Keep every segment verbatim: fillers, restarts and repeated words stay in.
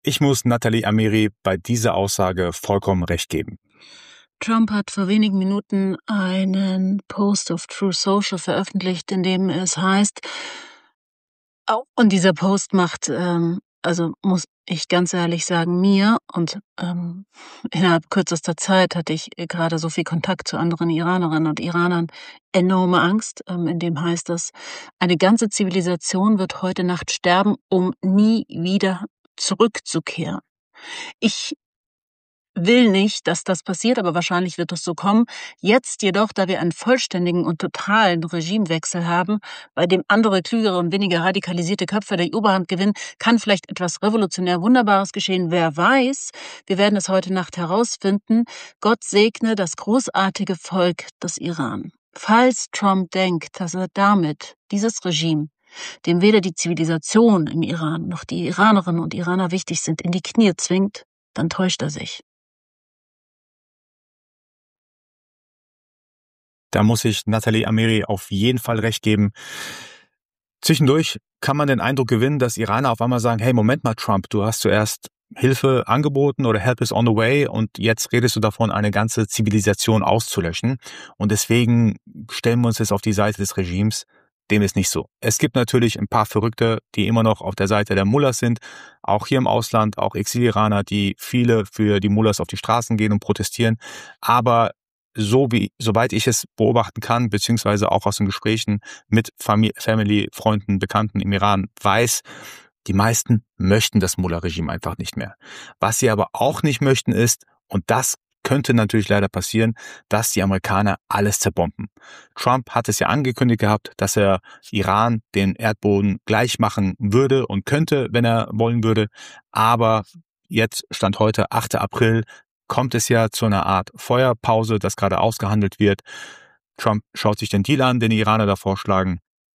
Ich muss Nathalie Amiri bei dieser Aussage vollkommen recht geben. Trump hat vor wenigen Minuten einen Post auf Truth Social veröffentlicht, in dem es heißt, oh, und dieser Post macht, ähm, also muss ich ganz ehrlich sagen, mir und ähm, innerhalb kürzester Zeit hatte ich äh, gerade so viel Kontakt zu anderen Iranerinnen und Iranern, enorme Angst, ähm, in dem heißt es, eine ganze Zivilisation wird heute Nacht sterben, um nie wieder zurückzukehren. Ich will nicht, dass das passiert, aber wahrscheinlich wird es so kommen. Jetzt jedoch, da wir einen vollständigen und totalen Regimewechsel haben, bei dem andere, klügere und weniger radikalisierte Köpfe die Oberhand gewinnen, kann vielleicht etwas revolutionär Wunderbares geschehen. Wer weiß, wir werden es heute Nacht herausfinden. Gott segne das großartige Volk des Iran. Falls Trump denkt, dass er damit dieses Regime, dem weder die Zivilisation im Iran noch die Iranerinnen und Iraner wichtig sind, in die Knie zwingt, dann täuscht er sich. Da muss ich Nathalie Amiri auf jeden Fall recht geben. Zwischendurch kann man den Eindruck gewinnen, dass Iraner auf einmal sagen, hey, Moment mal, Trump, du hast zuerst Hilfe angeboten oder Help is on the way und jetzt redest du davon, eine ganze Zivilisation auszulöschen. Und deswegen stellen wir uns jetzt auf die Seite des Regimes. Dem ist nicht so. Es gibt natürlich ein paar Verrückte, die immer noch auf der Seite der Mullahs sind, auch hier im Ausland, auch Exil-Iraner, die viele für die Mullahs auf die Straßen gehen und protestieren. Aber so wie, soweit ich es beobachten kann, beziehungsweise auch aus den Gesprächen mit Family, Family, Freunden, Bekannten im Iran weiß, die meisten möchten das Mullah-Regime einfach nicht mehr. Was sie aber auch nicht möchten ist, und das könnte natürlich leider passieren, dass die Amerikaner alles zerbomben. Trump hat es ja angekündigt gehabt, dass er Iran den Erdboden gleich machen würde und könnte, wenn er wollen würde. Aber jetzt, Stand heute, achter April, kommt es ja zu einer Art Feuerpause, das gerade ausgehandelt wird. Trump schaut sich den Deal an, den die Iraner da vorschlagen.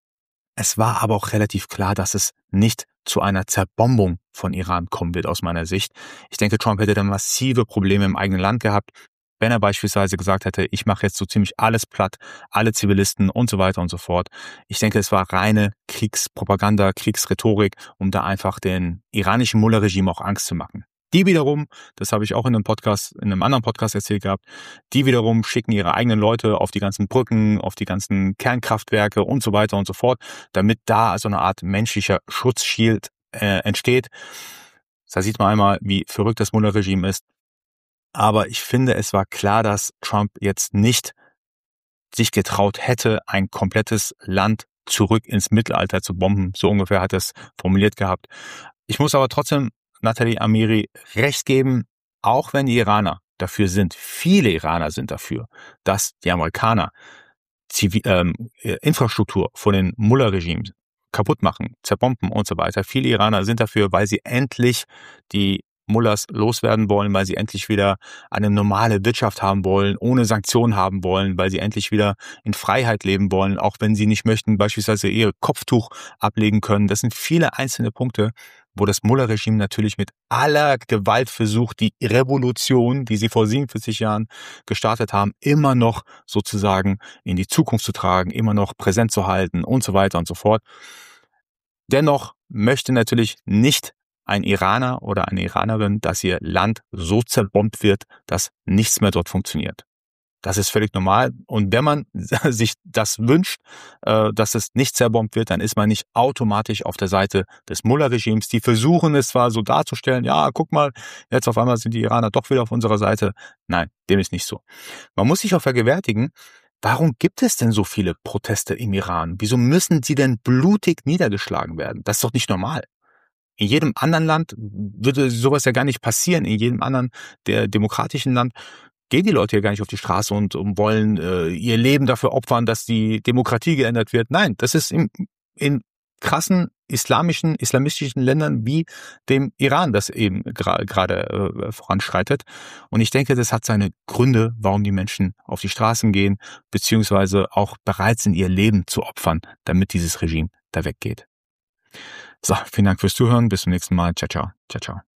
Es war aber auch relativ klar, dass es nicht zu einer Zerbombung von Iran kommen wird aus meiner Sicht. Ich denke, Trump hätte dann massive Probleme im eigenen Land gehabt, wenn er beispielsweise gesagt hätte, ich mache jetzt so ziemlich alles platt, alle Zivilisten und so weiter und so fort. Ich denke, es war reine Kriegspropaganda, Kriegsrhetorik, um da einfach den iranischen Mullah-Regime auch Angst zu machen. Die wiederum, das habe ich auch in einem Podcast, in einem anderen Podcast erzählt gehabt, die wiederum schicken ihre eigenen Leute auf die ganzen Brücken, auf die ganzen Kernkraftwerke und so weiter und so fort, damit da so eine Art menschlicher Schutzschild äh, entsteht. Da sieht man einmal, wie verrückt das Mullah-Regime ist. Aber ich finde, es war klar, dass Trump jetzt nicht sich getraut hätte, ein komplettes Land zurück ins Mittelalter zu bomben. So ungefähr hat er es formuliert gehabt. Ich muss aber trotzdem Nathalie Amiri recht geben, auch wenn die Iraner dafür sind, viele Iraner sind dafür, dass die Amerikaner Zivil, ähm, Infrastruktur von den Mullah-Regimes kaputt machen, zerbomben und so weiter. Viele Iraner sind dafür, weil sie endlich die Mullahs loswerden wollen, weil sie endlich wieder eine normale Wirtschaft haben wollen, ohne Sanktionen haben wollen, weil sie endlich wieder in Freiheit leben wollen, auch wenn sie nicht möchten, beispielsweise ihr Kopftuch ablegen können. Das sind viele einzelne Punkte, wo das Mullah-Regime natürlich mit aller Gewalt versucht, die Revolution, die sie vor siebenundvierzig Jahren gestartet haben, immer noch sozusagen in die Zukunft zu tragen, immer noch präsent zu halten und so weiter und so fort. Dennoch möchte natürlich nicht ein Iraner oder eine Iranerin, dass ihr Land so zerbombt wird, dass nichts mehr dort funktioniert. Das ist völlig normal. Und wenn man sich das wünscht, dass es nicht zerbombt wird, dann ist man nicht automatisch auf der Seite des Mullah-Regimes. Die versuchen es zwar so darzustellen, ja, guck mal, jetzt auf einmal sind die Iraner doch wieder auf unserer Seite. Nein, dem ist nicht so. Man muss sich auch vergewärtigen, warum gibt es denn so viele Proteste im Iran? Wieso müssen sie denn blutig niedergeschlagen werden? Das ist doch nicht normal. In jedem anderen Land würde sowas ja gar nicht passieren. In jedem anderen der demokratischen Land gehen die Leute ja gar nicht auf die Straße und, und wollen äh, ihr Leben dafür opfern, dass die Demokratie geändert wird. Nein, das ist in, in krassen islamischen, islamistischen Ländern wie dem Iran, das eben gerade gra- äh, voranschreitet. Und ich denke, das hat seine Gründe, warum die Menschen auf die Straßen gehen, beziehungsweise auch bereit sind, ihr Leben zu opfern, damit dieses Regime da weggeht. So, vielen Dank fürs Zuhören. Bis zum nächsten Mal. Ciao, ciao. Ciao, ciao.